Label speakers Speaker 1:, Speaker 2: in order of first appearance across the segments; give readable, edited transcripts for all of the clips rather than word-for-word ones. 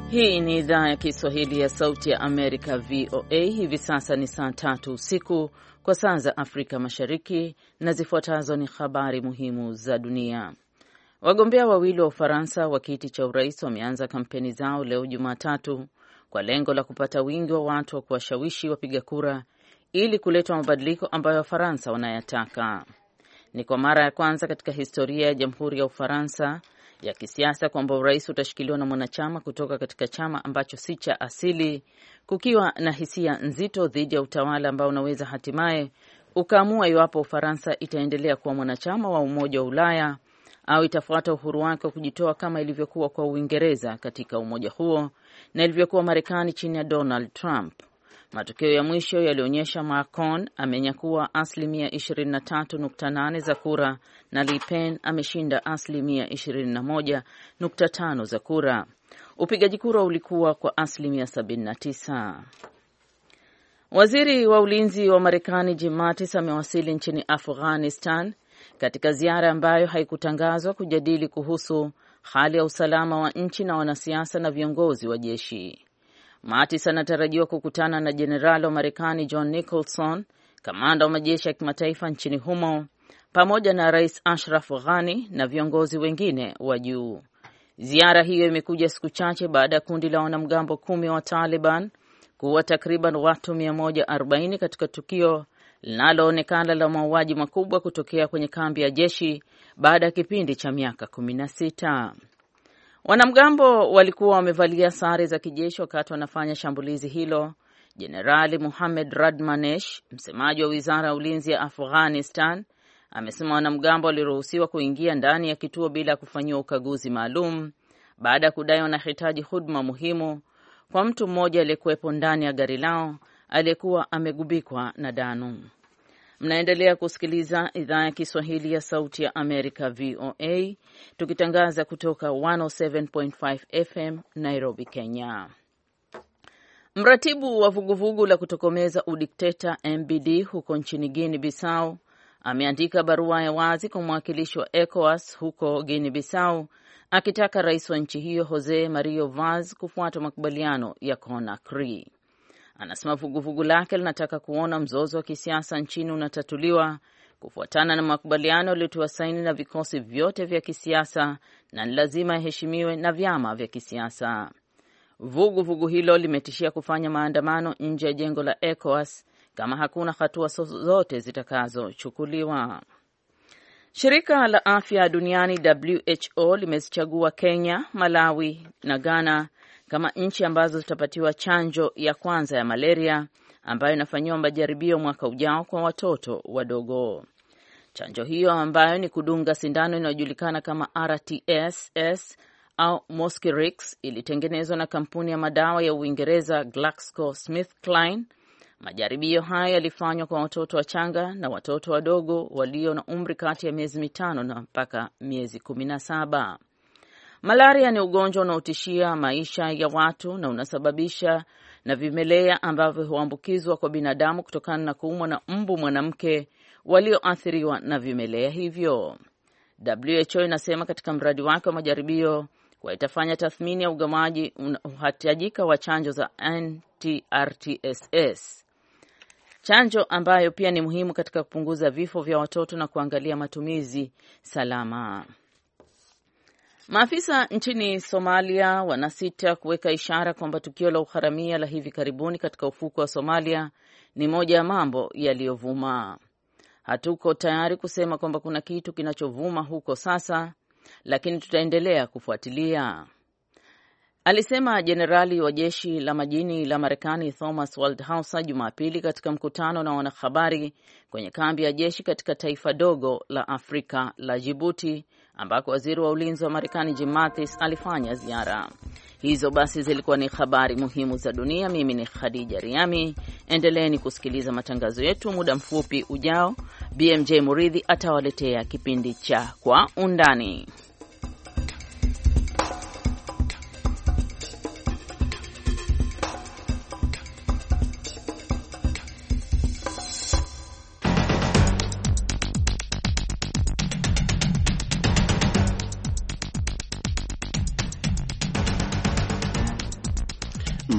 Speaker 1: Hii ni idhaa ya Kiswahili ya Sauti ya Amerika, VOA. Hivi sasa ni saa 3 usiku kwa saa za Afrika Mashariki, na zifuatazo ni habari muhimu za dunia. Wagombea wawili wa Ufaransa wa kiti cha urais wameanza kampeni zao leo Jumatatu kwa lengo la kupata wingi wa watu wa kuwashawishi wapiga kura ili kuleta mabadiliko ambayo Wafaransa wanayataka. Ni kwa mara ya kwanza katika historia ya Jamhuri ya Ufaransa ya kisiasa kwamba urais utashikiliwa na mwanachama kutoka katika chama ambacho si cha asili, kukiwa na hisia nzito dhidi ya utawala ambao unaweza hatimaye ukaamua iwapo Ufaransa itaendelea kuwa mwanachama wa Umoja wa Ulaya au itafuata uhuru wake wa kujitoa kama ilivyokuwa kwa Uingereza katika umoja huo na ilivyokuwa Marekani chini ya Donald Trump. Matokeo ya mwisho yalionyesha Macron amenyakua asilimia 23.8 za kura na Le Pen ameshinda asilimia 21.5 za kura. Upigaji kura ulikuwa kwa asilimia 79. Waziri wa ulinzi wa Marekani Jim Mattis amewasili nchini Afghanistan katika ziara ambayo haikutangazwa kujadili kuhusu hali ya usalama wa nchi na wanasiasa na viongozi wa jeshi. Mattis anatarajiwa kukutana na jenerali wa Marekani John Nicholson, kamanda wa majeshi ya kimataifa nchini humo, pamoja na Rais Ashraf Ghani na viongozi wengine wa juu. Ziara hiyo imekuja siku chache baada ya kundi la wanamgambo 10 wa Taliban kuua takriban watu 140 katika tukio linaloonekana la mauaji makubwa kutokea kwenye kambi ya jeshi baada ya kipindi cha miaka 16. Wanamgambo walikuwa wamevalia sare za kijeshi wakati wanafanya shambulizi hilo. Jenerali Mohammed Radmanesh, msemaji wa Wizara ya Ulinzi ya Afghanistan, amesema wanamgambo waliruhusiwa kuingia ndani ya kituo bila kufanyiwa ukaguzi maalum baada ya kudai wanahitaji huduma muhimu kwa mtu mmoja aliyekuwepo ndani ya gari lao aliyekuwa amegubikwa na damu. Mnaendelea kusikiliza idhaa ya Kiswahili ya Sauti ya Amerika, VOA, tukitangaza kutoka 107.5 FM Nairobi, Kenya. Mratibu wa vuguvugu la kutokomeza udikteta MBD huko nchini Guinea Bissau ameandika barua ya wazi kwa mwakilishi wa ECOWAS huko Guinea Bissau akitaka rais wa nchi hiyo Jose Mario Vaz kufuata makubaliano ya Conakry. Anasema vuguvugu lake linataka kuona mzozo wa kisiasa nchini unatatuliwa kufuatana na makubaliano yaliyotiwa saini na vikosi vyote vya kisiasa na ni lazima yaheshimiwe na vyama vya kisiasa. Vuguvugu hilo limetishia kufanya maandamano nje ya jengo la ECOWAS kama hakuna hatua zote zitakazochukuliwa. Shirika la Afya Duniani WHO limezichagua Kenya, Malawi na Ghana kama nchi ambazo zitapatiwa chanjo ya kwanza ya malaria ambayo inafanyiwa majaribio mwaka ujao kwa watoto wadogo. Chanjo hiyo ambayo ni kudunga sindano inayojulikana kama RTS au Mosquirix ilitengenezwa na kampuni ya madawa ya Uingereza GlaxoSmithKline. Majaribio haya yalifanywa kwa watoto wachanga na watoto wadogo walio na umri kati ya miezi 5 na mpaka miezi 17. Malaria ni ugonjwa unaotishia maisha ya watu na unasababisha na vimelea ambavyo huambukizwa kwa binadamu kutokana na kuumwa na mbu mwanamke walioathiriwa na vimelea hivyo. WHO inasema katika mradi wake wa majaribio kwa itafanya tathmini ya ugawaji unaohitajika wa chanjo za anti-RTSS. Chanjo ambayo pia ni muhimu katika kupunguza vifo vya watoto na kuangalia matumizi salama. Maafisa nchini Somalia wanasita kuweka ishara kwamba tukio la uharamia la hivi karibuni katika ufukwe wa Somalia ni moja ya mambo yaliyovuma. Hatuko tayari kusema kwamba kuna kitu kinachovuma huko sasa, lakini tutaendelea kufuatilia, alisema jenerali wa jeshi la majini la Marekani Thomas Waldhauser Jumapili katika mkutano na wanahabari kwenye kambi ya jeshi katika taifa dogo la Afrika la Djibouti ambako waziri wa ulinzi wa Marekani Jim Mattis alifanya ziara. Hizo basi zilikuwa ni habari muhimu za dunia. Mimi ni Khadija Riami. Endeleeni kusikiliza matangazo yetu. Muda mfupi ujao BMJ Muridhi atawaletea kipindi cha Kwa Undani.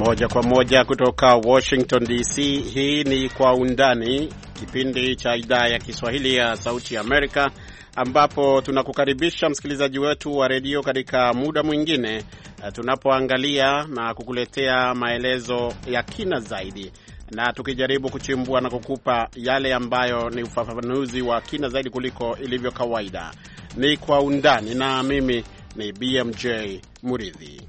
Speaker 2: Moja kwa moja kutoka Washington DC. Hii ni Kwa Undani, kipindi cha idhaa ya Kiswahili ya Sauti ya Amerika, ambapo tunakukaribisha msikilizaji wetu wa redio katika muda mwingine tunapoangalia na kukuletea maelezo ya kina zaidi, na tukijaribu kuchimbua na kukupa yale ambayo ni ufafanuzi wa kina zaidi kuliko ilivyo kawaida. Ni Kwa Undani na mimi ni BMJ Muridhi.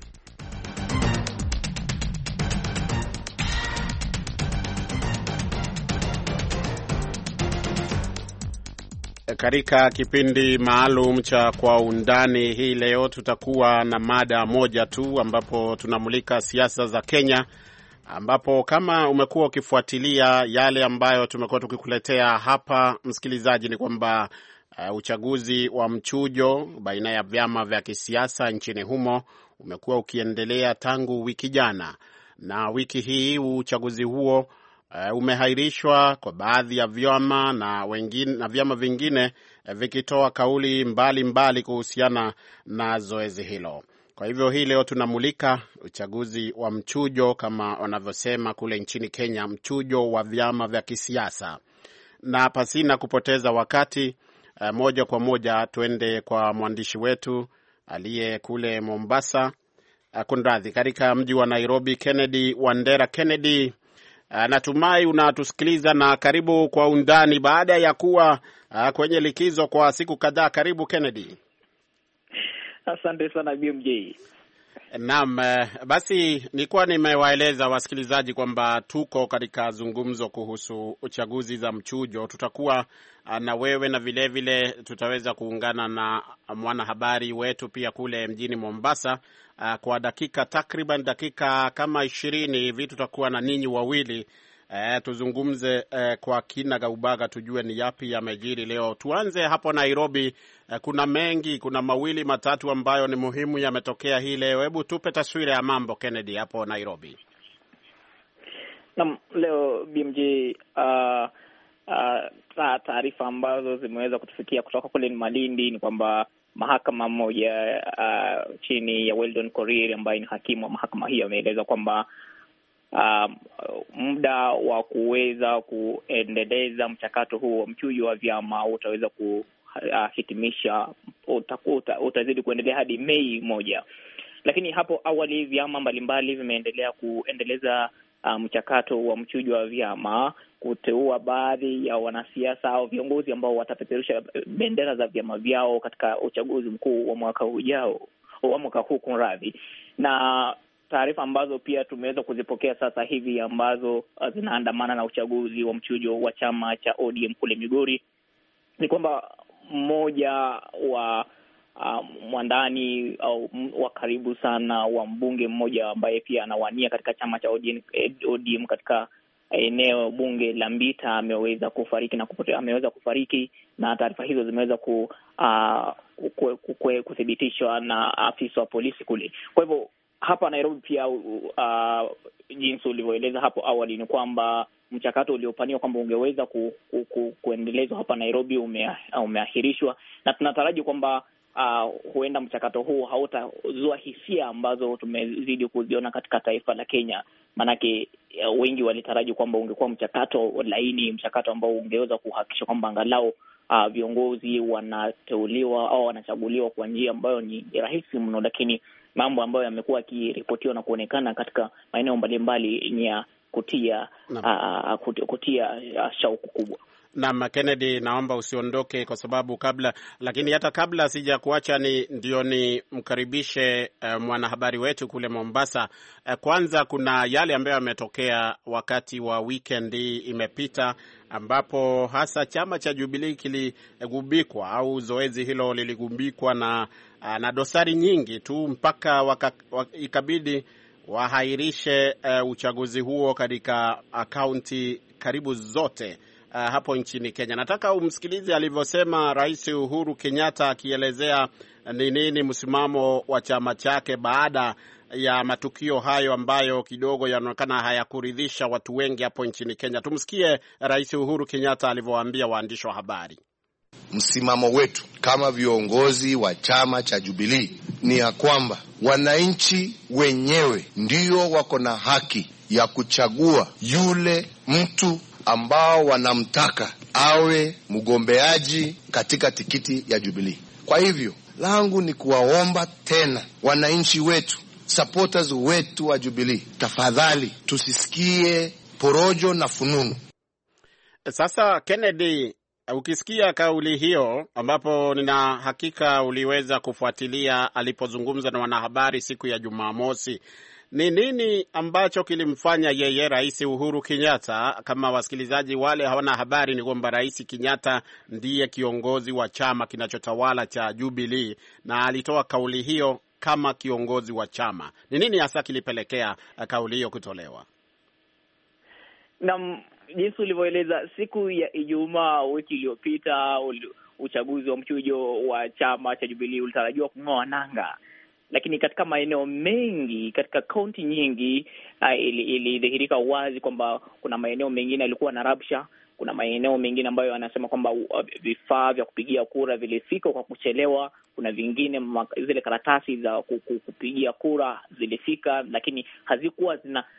Speaker 2: Katika kipindi maalum cha Kwa Undani hii leo tutakuwa na mada moja tu, ambapo tunamulika siasa za Kenya, ambapo kama umekuwa ukifuatilia yale ambayo tumekuwa tukikuletea hapa msikilizaji, ni kwamba uchaguzi wa mchujo baina ya vyama vya kisiasa nchini humo umekuwa ukiendelea tangu wiki jana, na wiki hii uchaguzi huo umehairishwa kwa baadhi ya vyama na vyama vingine vikitoa kauli mbali kuhusiana na zoezi hilo. Kwa hivyo hii leo tunamulika uchaguzi wa mchujo, kama wanavyosema kule nchini Kenya, mchujo wa vyama vya kisiasa. Na pasina kupoteza wakati, moja kwa moja tuende kwa mwandishi wetu aliye kule Mombasa, katika mji wa Nairobi, Kennedy Wandera. Kennedy, natumai unatusikiliza na karibu Kwa Undani baada ya kuwa kwenye likizo kwa siku kadhaa. Karibu Kennedy.
Speaker 3: Asante sana BMJ.
Speaker 2: Naam, basi nilikuwa nimewaeleza wasikilizaji kwamba tuko katika zungumzo kuhusu uchaguzi za mchujo. Tutakuwa na wewe na vile tutaweza kuungana na mwanahabari wetu pia kule mjini Mombasa kwa takriban dakika kama 20 hivi. Tutakuwa na ninyi wawili tuzungumze kwa kina gaubaga, tujue ni yapi yamejiri leo. Tuanze hapo Nairobi. Kuna mawili matatu ambayo ni muhimu yametokea hii leo. Hebu tupe taswira ya mambo Kennedy hapo Nairobi.
Speaker 3: Leo BMJ, taarifa ambazo zimeweza kutufikia kutoka kule Malindi ni kwamba mahakama moja chini ya Weldon Korir ambaye ni hakimu wa mahakama hii ameeleza kwamba muda wa kuweza kuendeleza mchakato huu wa mchujo wa vyama utaweza kuhitimisha utazidi kuendelea hadi Mei 1. Lakini hapo awali vyama mbalimbali vimeendelea kuendeleza mchakato wa mchujo wa vyama, kuteua baadhi ya wanasiasa au viongozi ambao watapeperusha bendera za vyama vyao katika uchaguzi mkuu wa mwaka huu kunradhi. Na taarifa ambazo pia tumeweza kuzipokea sasa hivi ambazo zinaandamana na uchaguzi wa mchujo wa chama cha ODM kule Migori ni kwamba mmoja wa mwandani au wa karibu sana wa mbunge mmoja ambaye pia anawania katika chama cha ODM katika eneo bunge la Mbita ameweza kufariki na taarifa hizo zimeweza kuthibitishwa na afisa wa polisi kule. Kwa hivyo hapa Nairobi pia jinsi ulivyoeleza hapo awali ni kwamba mchakato uliopaniwa kwamba ungeweza kuendelezwa hapa Nairobi umeahirishwa, na tunataraji kwamba huenda mchakato huu hautazua hisia ambazo tumezidi kuziona katika taifa la Kenya. Manake wengi walitaraji kwamba ungekuwa mchakato laini, mchakato ambao ungeweza kuhakikisha kwamba angalau viongozi wanateuliwa au wanachaguliwa kwa njia ambayo ni rahisi mno, lakini mambo ambayo yamekuwa yakiripotiwa na kuonekana katika maeneo mbalimbali ni ya kutia shauku kubwa.
Speaker 2: Na Kennedy, naomba usiondoke kwa sababu hata kabla sija kuacha ndio mkaribishe mwanahabari wetu kule Mombasa. Kwanza kuna yale ambayo yametokea wakati wa weekend imepita, ambapo hasa chama cha Jubilee kiligubikwa au zoezi hilo liligubikwa na dosari nyingi tu mpaka ikabidi wahairishe uchaguzi huo katika kaunti karibu zote hapo nchini Kenya. Nataka umsikilize alivyosema Rais Uhuru Kenyatta akielezea ni nini msimamo wa chama chake baada ya matukio hayo ambayo kidogo yanaonekana hayakuridhisha watu wengi hapo nchini Kenya. Tumsikie Rais Uhuru Kenyatta alivyowaambia waandishi wa habari.
Speaker 4: msimamo wetu kama viongozi wa chama cha Jubilee ni ya kwamba wananchi wenyewe ndio wako na haki ya kuchagua yule mtu ambao wanamtaka awe mgombeaji katika tikiti ya Jubilee. Kwa hivyo langu ni kuwaomba tena wananchi wetu, supporters wetu wa Jubilee, tafadhali tusisikie porojo na fununu.
Speaker 2: Sasa Kennedy, ukisikia kauli hiyo, ambapo nina hakika uliweza kufuatilia alipozungumza na wanahabari siku ya Jumamosi, ni nini ambacho kilimfanya yeye Rais Uhuru Kenyatta, kama wasikilizaji wale hawana habari, ni kwamba Rais Kenyatta ndiye kiongozi wa chama kinachotawala cha Jubilee na alitoa kauli hiyo kama kiongozi wa chama. Ni nini hasa kilipelekea kauli hiyo kutolewa?
Speaker 3: Na jinsi ulivyoeleza, siku ya Ijumaa wiki iliyopita uchaguzi wa mchujo wa chama cha Jubilee ulitarajiwa kung'oa nanga, lakini katika maeneo mengi, katika kaunti nyingi, ilidhihirika wazi kwamba kuna maeneo mengine yalikuwa na rabsha. Kuna maeneo mengine ambayo anasema kwamba vifaa vya kupigia kura vilifika kwa kuchelewa. Kuna vingine zile karatasi za kupigia kura zilifika, lakini hazikuwa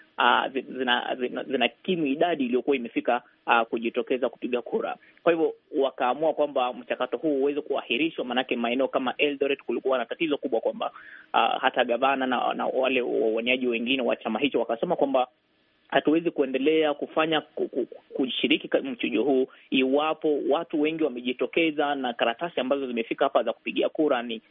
Speaker 3: zina kimu idadi iliyokuwa imefika kujitokeza kupiga kura. Kwa hivyo wakaamua kwamba mchakato huu uweze kuahirishwa, manake maeneo kama Eldoret kulikuwa na tatizo kubwa kwamba hata gavana na wale wawaniaji wengine wa chama hicho wakasema kwamba hatuwezi kuendelea kushiriki mchujo huu iwapo watu wengi wamejitokeza na karatasi ambazo zimefika hapa za kupigia kura ni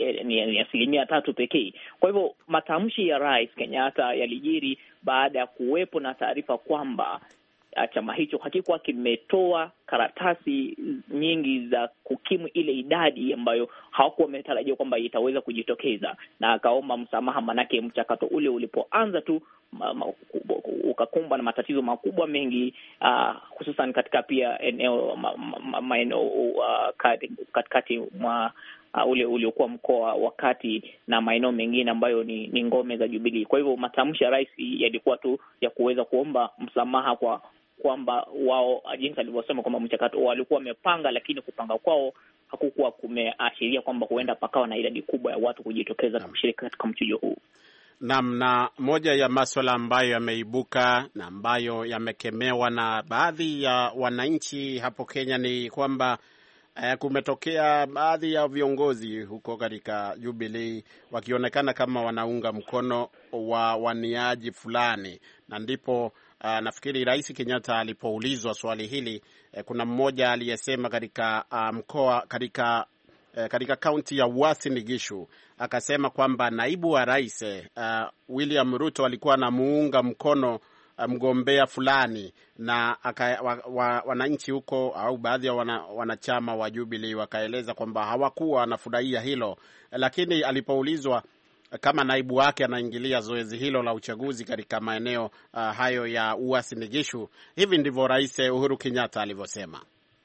Speaker 3: 3% pekee. Kwa hivyo matamshi ya Rais Kenyatta yalijiri baada ya kuwepo na taarifa kwamba chama hicho hakikuwa kimetoa karatasi nyingi za kukimu ile idadi ambayo hawakuwa wametarajia kwamba itaweza kujitokeza, na akaomba msamaha, manake mchakato ule ulipoanza tu ukakumbwa na matatizo makubwa mengi, hususan katika pia maeneo katikati mwa ule uliokuwa mkoa wa Kati na maeneo mengine ambayo ni ngome za Jubilee. Kwa hivyo matamshi ya rais yalikuwa tu ya kuweza kuomba msamaha kwa kwamba wao, jinsi alivyosema, kwamba mchakato walikuwa wamepanga, lakini kupanga kwao hakukuwa kumeashiria kwamba huenda pakawa na idadi kubwa ya watu kujitokeza na kushiriki katika mchujo huu.
Speaker 2: Naam, na moja ya masuala ambayo yameibuka na ambayo yamekemewa na baadhi ya wananchi hapo Kenya ni kwamba kumetokea baadhi ya viongozi huko katika Jubilee wakionekana kama wanaunga mkono wa waniaji fulani, na ndipo nafikiri Rais Kenyatta alipoulizwa swali hili, kuna mmoja aliyesema katika mkoa katika kaunti ya Uasin Gishu akasema kwamba naibu wa rais William Ruto alikuwa anamuunga mkono mgombea fulani, na wananchi huko au baadhi ya wanachama wa Jubilee wakaeleza kwamba hawakuwa wanafurahia hilo, lakini alipoulizwa kama naibu wake anaingilia zoezi hilo la uchaguzi katika maeneo hayo ya Uasin Gishu, hivi ndivyo Rais Uhuru Kenyatta alivyosema: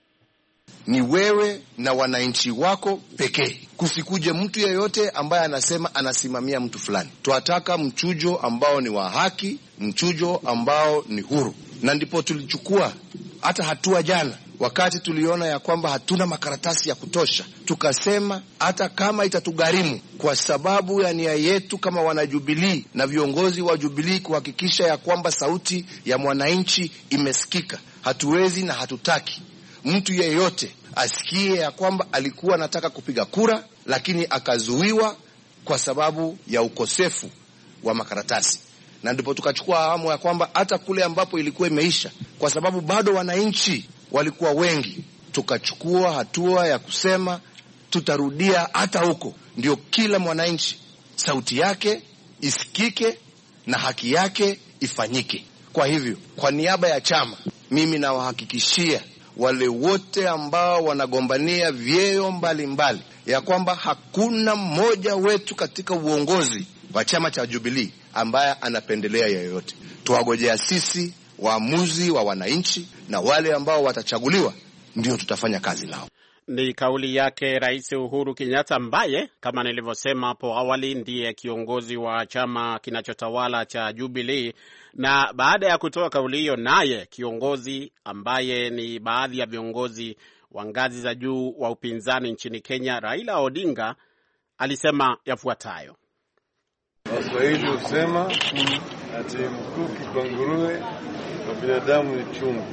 Speaker 4: ni wewe na wananchi wako pekee, kusikuje mtu yeyote ambaye anasema anasimamia mtu fulani. Tunataka mchujo ambao ni wa haki, mchujo ambao ni huru. Na ndipo tulichukua hata hatua jana, wakati tuliona ya kwamba hatuna makaratasi ya kutosha, tukasema hata kama itatugharimu, kwa sababu ya nia yetu kama wanajubilii na viongozi wa Jubilee kuhakikisha ya kwamba sauti ya mwananchi imesikika, hatuwezi na hatutaki mtu yeyote asikie ya kwamba alikuwa anataka kupiga kura lakini akazuiwa kwa sababu ya ukosefu wa makaratasi. Na ndipo tukachukua awamu ya kwamba hata kule ambapo ilikuwa imeisha, kwa sababu bado wananchi walikuwa wengi, tukachukua hatua ya kusema tutarudia hata huko, ndio kila mwananchi sauti yake isikike na haki yake ifanyike. Kwa hivyo, kwa niaba ya chama, mimi nawahakikishia wale wote ambao wanagombania vyeo mbalimbali ya kwamba hakuna mmoja wetu katika uongozi wa chama cha Jubilee ambaye anapendelea yeyote. Tuwagojea sisi waamuzi wa wananchi, na wale ambao watachaguliwa ndio tutafanya kazi nao.
Speaker 2: Ni kauli yake Rais Uhuru Kenyatta, ambaye kama nilivyosema hapo awali ndiye kiongozi wa chama kinachotawala cha Jubilee. Na baada ya kutoa kauli hiyo, naye kiongozi ambaye ni baadhi ya viongozi wa ngazi za juu wa upinzani nchini Kenya, Raila Odinga, alisema yafuatayo.
Speaker 5: Waswahili husema ati mkuki kwa nguruwe kwa binadamu ni chungu.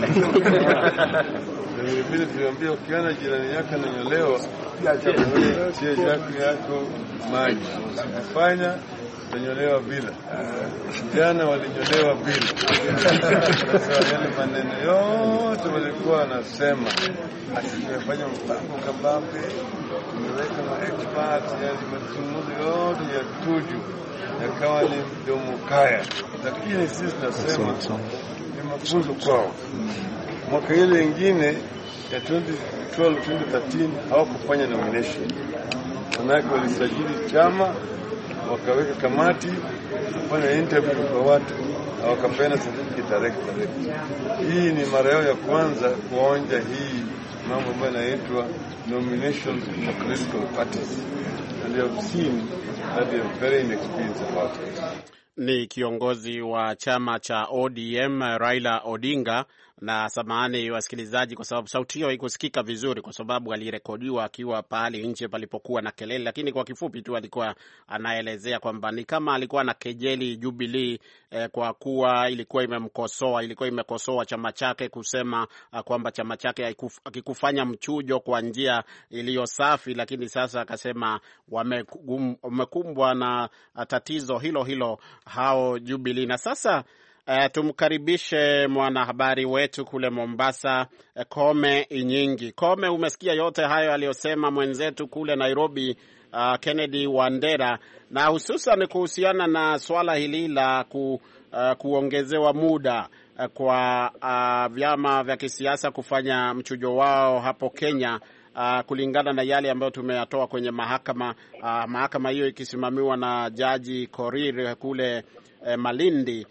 Speaker 5: Na vile tuliambia ukiona jirani yako ananyolewa, tie yako maji. Usifanya utanyolewa bila. Jana walinyolewa bila. Sasa yale maneno yote walikuwa wanasema ati tumefanya mpango kabambe, tumeweka ma-experts, yani mazungumzo yote ya tuju yakawa ni mdomo kaya. Lakini sisi tunasema ni mafunzo kwao. Mwaka ile ingine ya 2012-2013 hawakufanya nomination. Wanawake walisajili chama, wakaweka kamati, kufanya interview kwa watu, wakapeana certificate direct. Hii ni mara yao ya kwanza kuonja hii mambo ambayo inaitwa nomination for political parties. And they have seen that they are very inexperienced about it.
Speaker 2: Ni kiongozi wa chama cha ODM Raila Odinga. Na samahani wasikilizaji, kwa sababu sauti hiyo haikusikika vizuri kwa sababu alirekodiwa akiwa pale nje palipokuwa na kelele, lakini kwa kifupi tu alikuwa anaelezea kwamba ni kama alikuwa na kejeli Jubilee kwa kuwa ilikuwa imekosoa chama chake kusema kwamba chama chake hakikufanya mchujo kwa njia iliyo safi, lakini sasa akasema wamekumbwa na tatizo hilo hao Jubilee. Na sasa tumkaribishe mwanahabari wetu kule Mombasa, Kome Inyingi. Kome, umesikia yote hayo aliyosema mwenzetu kule Nairobi, Kennedy Wandera, na hususan kuhusiana na swala hili la kuongezewa muda kwa vyama vya kisiasa kufanya mchujo wao hapo Kenya, kulingana na yale ambayo tumeyatoa kwenye mahakama hiyo ikisimamiwa na Jaji Korir kule Malindi.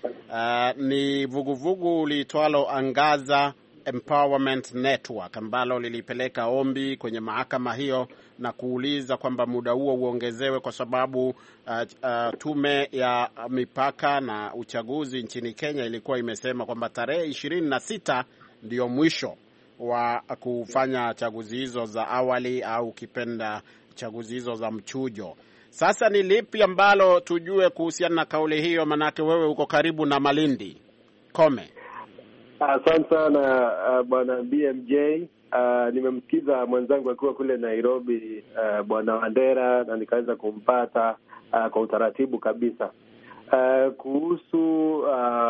Speaker 2: Ni vuguvugu liitwalo Angaza Empowerment Network ambalo lilipeleka ombi kwenye mahakama hiyo na kuuliza kwamba muda huo uongezewe kwa sababu tume ya mipaka na uchaguzi nchini Kenya ilikuwa imesema kwamba tarehe 26 ndio mwisho wa kufanya chaguzi hizo za awali au kipenda chaguzi hizo za mchujo. Sasa ni lipi ambalo tujue kuhusiana na kauli hiyo, manake wewe uko karibu na Malindi? Kome.
Speaker 6: Asante sana bwana BMJ. Nimemsikiza mwenzangu akiwa kule Nairobi, bwana Wandera, na nikaweza kumpata kwa utaratibu kabisa kuhusu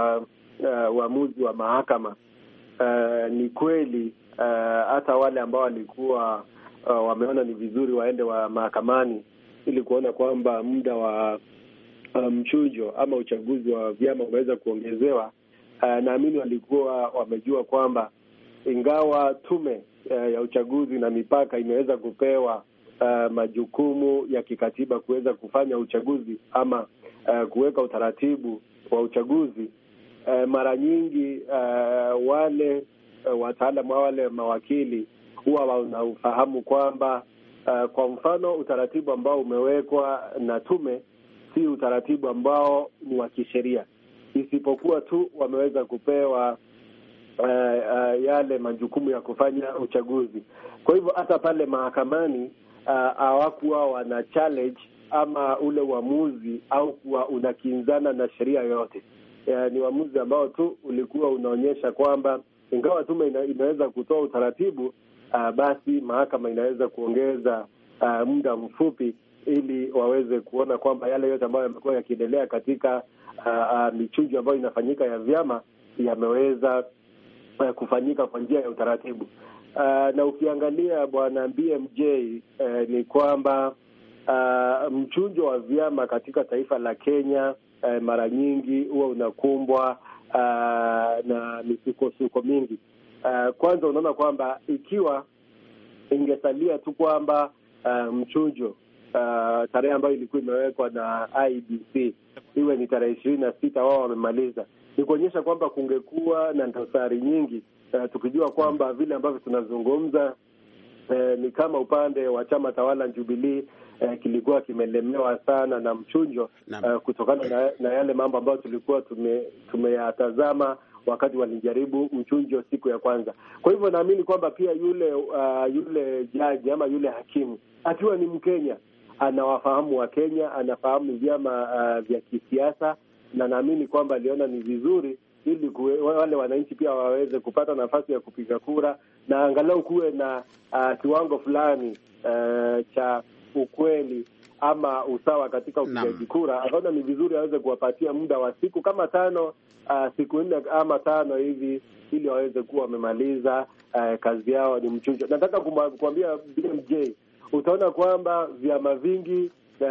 Speaker 6: uamuzi wa mahakama. Ni kweli hata wale ambao walikuwa wameona ni vizuri waende wa mahakamani ili kuona kwamba muda wa mchujo ama uchaguzi wa vyama umeweza kuongezewa, naamini walikuwa wamejua kwamba ingawa tume ya uchaguzi na mipaka imeweza kupewa majukumu ya kikatiba kuweza kufanya uchaguzi ama kuweka utaratibu wa uchaguzi, mara nyingi wale wataalamu, wale mawakili huwa wanafahamu kwamba kwa mfano utaratibu ambao umewekwa na tume si utaratibu ambao ni wa kisheria, isipokuwa tu wameweza kupewa yale majukumu ya kufanya uchaguzi. Kwa hivyo hata pale mahakamani hawakuwa wana challenge ama ule uamuzi au kuwa unakinzana na sheria yote. Ni uamuzi ambao tu ulikuwa unaonyesha kwamba ingawa tume inaweza kutoa utaratibu, basi mahakama inaweza kuongeza muda mfupi ili waweze kuona kwamba yale yote ambayo yamekuwa yakiendelea katika michujo ambayo inafanyika ya vyama yameweza kufanyika kwa njia ya utaratibu. Na ukiangalia bwana BMJ, ni kwamba mchujo wa vyama katika taifa la Kenya mara nyingi huwa unakumbwa na misukosuko mingi. Kwanza unaona kwamba ikiwa ingesalia tu kwamba mchujo tarehe ambayo ilikuwa imewekwa na IEBC iwe ni tarehe 26, wao wamemaliza, ni kuonyesha kwamba kungekuwa na dosari nyingi, tukijua kwamba vile ambavyo tunazungumza ni kama upande wa chama tawala Jubilee kilikuwa kimelemewa sana na mchujo kutokana na yale mambo ambayo tulikuwa tumeyatazama wakati walijaribu mchunjo siku ya kwanza. Kwa hivyo naamini kwamba pia yule jaji ama yule hakimu akiwa ni Mkenya anawafahamu wa Kenya, anafahamu vyama vya kisiasa, na naamini kwamba aliona ni vizuri ili wale wananchi pia waweze kupata nafasi ya kupiga kura na angalau kuwe na kiwango fulani cha ukweli ama usawa katika upigaji kura. Akaona ni vizuri aweze kuwapatia muda wa siku kama 5, siku 4 ama 5 hivi, ili waweze kuwa wamemaliza kazi yao ni mchujo. Nataka kuambia BMJ, utaona kwamba vyama vingi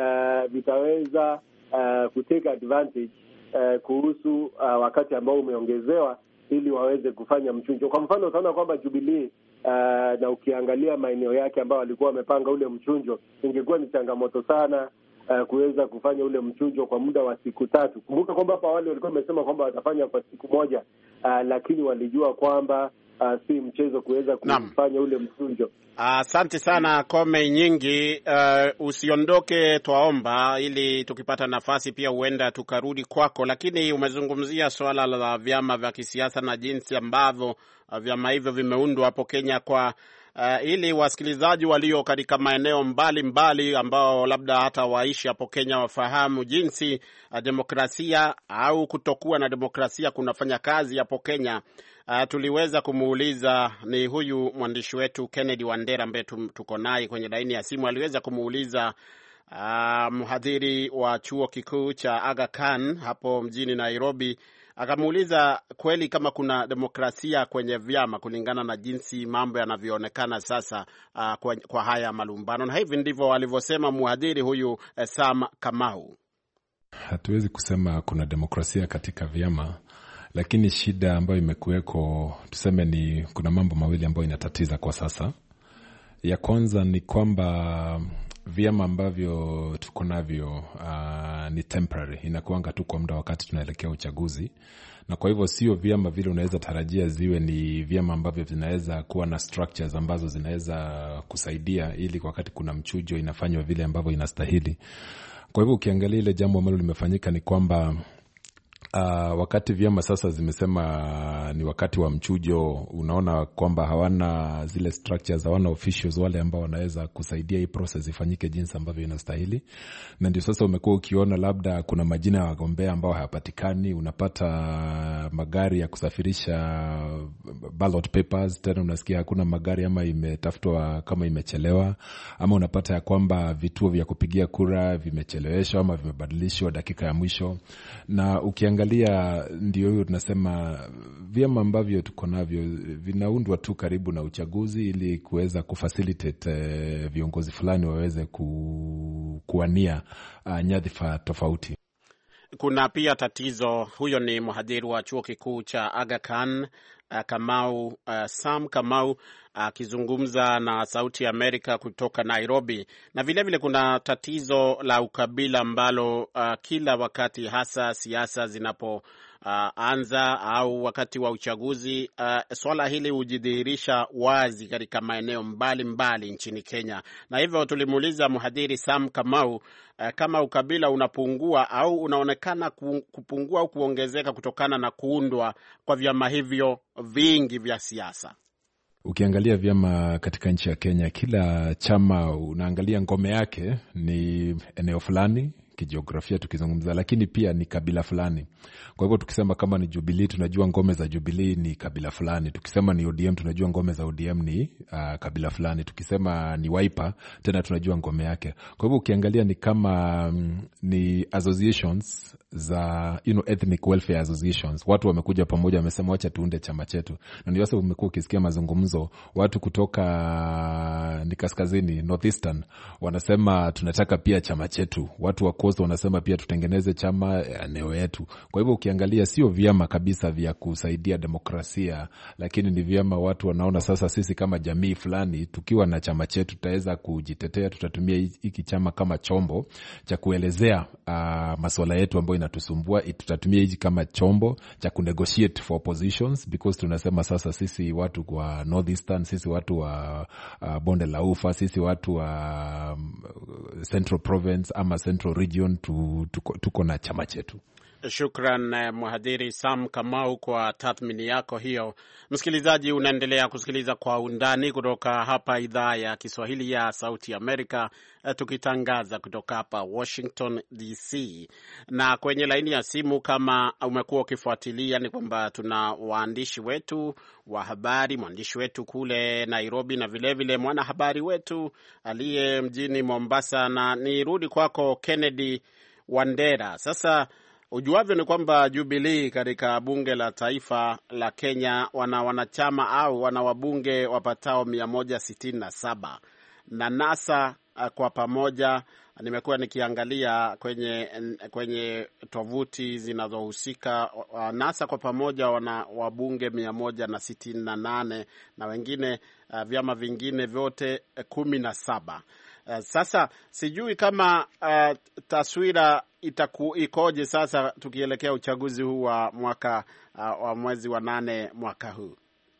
Speaker 6: vitaweza kutake advantage kuhusu wakati ambao umeongezewa ili waweze kufanya mchujo. Kwa mfano utaona kwamba Jubilee na ukiangalia maeneo yake ambao walikuwa wamepanga ule mchujo, ingekuwa ni changamoto sana kuweza kufanya ule mchujo kwa muda wa siku 3. Kumbuka kwamba hapa awali walikuwa wamesema kwamba watafanya kwa siku 1, lakini walijua kwamba si mchezo kuweza kufanya ule mchujo.
Speaker 2: Asante sana Kome Nyingi. Usiondoke twaomba, ili tukipata nafasi pia huenda tukarudi kwako, lakini umezungumzia swala la vyama vya kisiasa na jinsi ambavyo vyama hivyo vimeundwa hapo Kenya kwa ili wasikilizaji walio katika maeneo mbalimbali ambao labda hata waishi hapo Kenya wafahamu jinsi demokrasia au kutokuwa na demokrasia kunafanya kazi hapo Kenya. Tuliweza kumuuliza, ni huyu mwandishi wetu Kennedy Wandera ambaye tuko naye kwenye laini ya simu, aliweza kumuuliza mhadhiri wa chuo kikuu cha Aga Khan hapo mjini Nairobi, akamuuliza kweli kama kuna demokrasia kwenye vyama kulingana na jinsi mambo yanavyoonekana sasa kwa haya malumbano, na hivi ndivyo alivyosema mhadhiri huyu Sam Kamau.
Speaker 7: Hatuwezi kusema kuna demokrasia katika vyama, lakini shida ambayo imekuweko, tuseme ni kuna mambo mawili ambayo inatatiza kwa sasa. Ya kwanza ni kwamba vyama ambavyo tuko navyo ni temporary, inakuanga tu kwa muda wakati tunaelekea uchaguzi, na kwa hivyo sio vyama vile unaweza tarajia ziwe ni vyama ambavyo vinaweza kuwa na structures ambazo zinaweza kusaidia ili wakati kuna mchujo inafanywa vile ambavyo inastahili. Kwa hivyo ukiangalia ile jambo ambalo limefanyika ni kwamba wakati vyama sasa zimesema ni wakati wa mchujo, unaona kwamba hawana zile structures, hawana officials wale ambao wanaweza kusaidia hii process ifanyike jinsi ambavyo inastahili. Na ndio sasa umekuwa ukiona labda kuna majina ya wagombea ambao hayapatikani, unapata magari ya kusafirisha ballot papers, tena unasikia hakuna magari ama imetafutwa kama imechelewa, ama unapata ya kwamba vituo vya kupigia kura vimecheleweshwa ama vimebadilishwa dakika ya mwisho. Na ukiangalia ndio hiyo tunasema vyama ambavyo tuko navyo vinaundwa tu karibu na uchaguzi ili kuweza kufacilitate viongozi fulani waweze kuwania nyadhifa tofauti.
Speaker 2: Kuna pia tatizo, huyo ni mhadhiri wa chuo kikuu cha Aga Khan Kamau, Sam Kamau akizungumza na Sauti ya Amerika kutoka Nairobi. Na vile kuna tatizo la ukabila ambalo kila wakati hasa siasa zinapoanza au wakati wa uchaguzi, swala hili hujidhihirisha wazi katika maeneo mbalimbali nchini Kenya. Na hivyo tulimuuliza mhadhiri Sam Kamau kama ukabila unapungua au unaonekana kupungua au kuongezeka kutokana na kuundwa kwa vyama hivyo vingi vya siasa.
Speaker 7: Ukiangalia vyama katika nchi ya Kenya, kila chama unaangalia ngome yake ni eneo fulani kijiografia tukizungumza, lakini pia ni kabila fulani. Kwa hivyo tukisema kama ni Jubilee, tunajua ngome za Jubilee ni kabila fulani. Tukisema ni ODM, tunajua ngome za ODM ni kabila fulani. Tukisema ni Wiper, tena tunajua ngome yake. Kwa hivyo ukiangalia ni kama ni associations za ethnic welfare associations. Watu wamekuja pamoja, wamesema wacha tuunde chama chetu. Na ndio sasa umekuwa ukisikia mazungumzo, watu kutoka ni kaskazini, northeastern, wanasema tunataka pia chama chetu. Watu wa Coast wanasema pia tutengeneze chama eneo yetu. Kwa hivyo ukiangalia sio vyama kabisa vya kusaidia demokrasia, lakini ni vyama watu wanaona sasa sisi kama jamii fulani tukiwa na chama chetu tutaweza kujitetea, tutatumia hiki chama kama chombo cha kuelezea masuala yetu ambayo inatusumbua, tutatumia hiki kama chombo cha kunegotiate for positions, because tunasema sasa sisi watu wa Northeastern, sisi watu wa Bonde la Ufa, sisi watu wa Central Province ama Central Region tuko na chama chetu.
Speaker 2: Shukran mhadhiri Sam Kamau kwa tathmini yako hiyo. Msikilizaji, unaendelea kusikiliza Kwa Undani kutoka hapa idhaa ya Kiswahili ya Sauti Amerika, tukitangaza kutoka hapa Washington DC. Na kwenye laini ya simu, kama umekuwa ukifuatilia, ni kwamba tuna waandishi wetu wa habari, mwandishi wetu kule Nairobi na vilevile mwanahabari wetu aliye mjini Mombasa. Na nirudi kwako Kennedy Wandera. Sasa ujuavyo ni kwamba Jubilee katika bunge la taifa la Kenya wana wanachama au wana wabunge wapatao 167 na NASA kwa pamoja, nimekuwa nikiangalia kwenye tovuti zinazohusika, NASA kwa pamoja wana wabunge 168 na wengine vyama vingine vyote 17. Sasa sijui kama taswira ikoje sasa tukielekea uchaguzi huu wa mwaka wa mwezi wa 8 mwaka huu.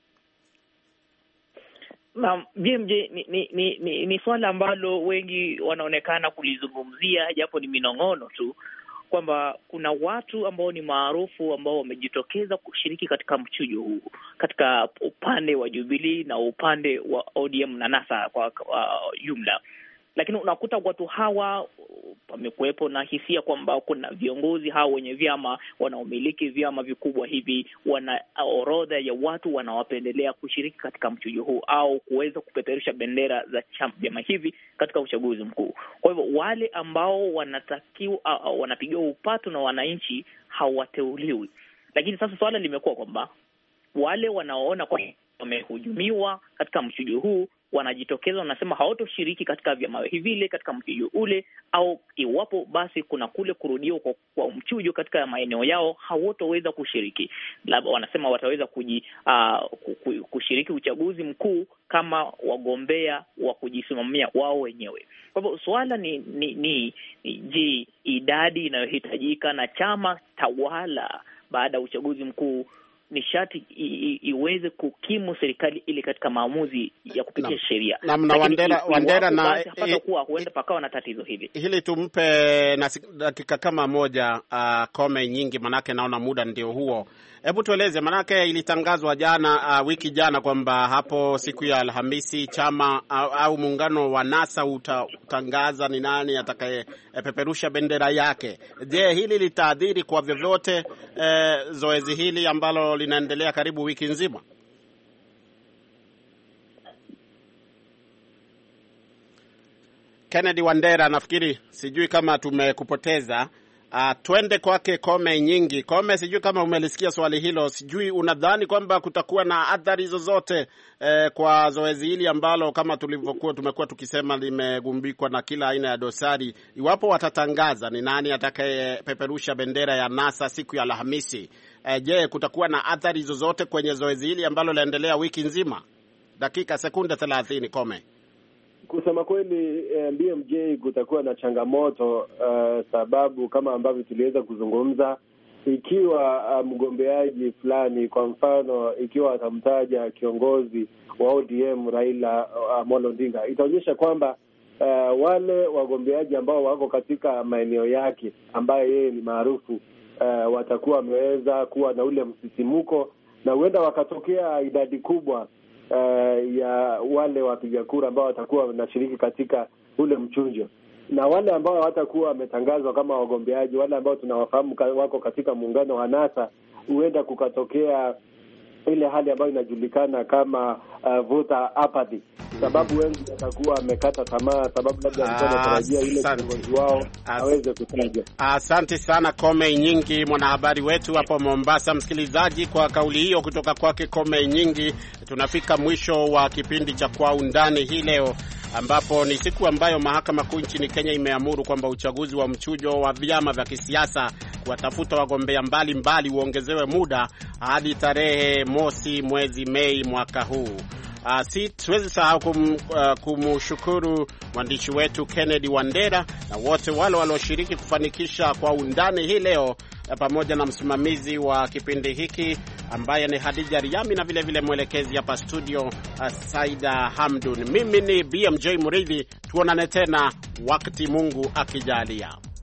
Speaker 3: Naam, BMJ ni swala ambalo wengi wanaonekana kulizungumzia, japo ni minong'ono tu, kwamba kuna watu ambao ni maarufu ambao wamejitokeza kushiriki katika mchujo huu katika upande wa Jubilee na upande wa ODM na NASA kwa jumla. Lakini unakuta watu hawa, pamekuwepo na hisia kwamba kuna viongozi hao wenye vyama wanaomiliki vyama vikubwa hivi wana orodha ya watu wanawapendelea kushiriki katika mchujo huu au kuweza kupeperusha bendera za vyama hivi katika uchaguzi mkuu. Kwa hivyo wale ambao wanatakiwa wanapigiwa upato na wananchi hawateuliwi. Lakini sasa swala limekuwa kwamba wale wanaoona kwa wamehujumiwa katika mchujo huu wanajitokeza, wanasema hawatoshiriki katika vyama vile katika mchujo ule, au iwapo basi kuna kule kurudiwa kwa mchujo katika maeneo yao hawatoweza kushiriki. Labda wanasema wataweza kushiriki uchaguzi mkuu kama wagombea wa kujisimamia wao wenyewe. Kwa hivyo swala ni je, idadi inayohitajika na chama tawala baada ya uchaguzi mkuu nishati iweze kukimu serikali ile katika maamuzi ya kupitia sheria.
Speaker 2: Na Wandera na
Speaker 3: huenda pakawa na tatizo
Speaker 2: hili tumpe na dakika kama moja kome nyingi, manake naona muda ndio huo. Hebu tueleze, manake ilitangazwa jana wiki jana kwamba hapo siku ya Alhamisi chama au muungano wa NASA utangaza ni nani atakayepeperusha bendera yake. Je, hili litaadhiri kwa vyovyote zoezi hili ambalo linaendelea karibu wiki nzima? Kennedy Wandera, nafikiri sijui kama tumekupoteza. Twende kwake Kome Nyingi. Kome, sijui kama umelisikia swali hilo. Sijui unadhani kwamba kutakuwa na athari zozote kwa zoezi hili ambalo kama tumekuwa tukisema limegumbikwa na kila aina ya dosari, iwapo watatangaza ni nani atakayepeperusha bendera ya NASA siku ya Alhamisi? Je, kutakuwa na athari zozote kwenye zoezi hili ambalo laendelea wiki nzima? Dakika sekunde 30, Kome.
Speaker 6: Kusema kweli, BMJ, kutakuwa na changamoto sababu kama ambavyo tuliweza kuzungumza, ikiwa mgombeaji fulani, kwa mfano ikiwa atamtaja kiongozi wa ODM Raila Amolo Odinga, itaonyesha kwamba wale wagombeaji ambao wako katika maeneo yake ambaye yeye ni maarufu watakuwa wameweza kuwa na ule msisimuko, na huenda wakatokea idadi kubwa ya wale wapiga kura ambao watakuwa wanashiriki katika ule mchujo, na wale ambao hawatakuwa wametangazwa kama wagombeaji, wale ambao tunawafahamu wako katika muungano wa NASA, huenda kukatokea ile hali ambayo inajulikana kama voter apathy, sababu wengi watakuwa wamekata tamaa, sababu labda wanatarajia ile kiongozi wao aweze kutaja.
Speaker 2: Asante sana Kome Nyingi, mwanahabari wetu hapo Mombasa. Msikilizaji, kwa kauli hiyo kutoka kwake Kome Nyingi, tunafika mwisho wa kipindi cha Kwa Undani hii leo, ambapo ni siku ambayo mahakama kuu nchini Kenya imeamuru kwamba uchaguzi wa mchujo wa vyama vya kisiasa kuwatafuta wagombea mbalimbali uongezewe muda hadi tarehe 1 mwezi Mei mwaka huu. Siwezi sahau kumshukuru mwandishi wetu Kennedy Wandera na wote wale walioshiriki kufanikisha Kwa Undani hii leo, pamoja na msimamizi wa kipindi hiki ambaye ni Hadija Riami, na vile mwelekezi hapa studio Saida Hamdun. Mimi ni BMJ Muridhi, tuonane tena wakati Mungu akijalia.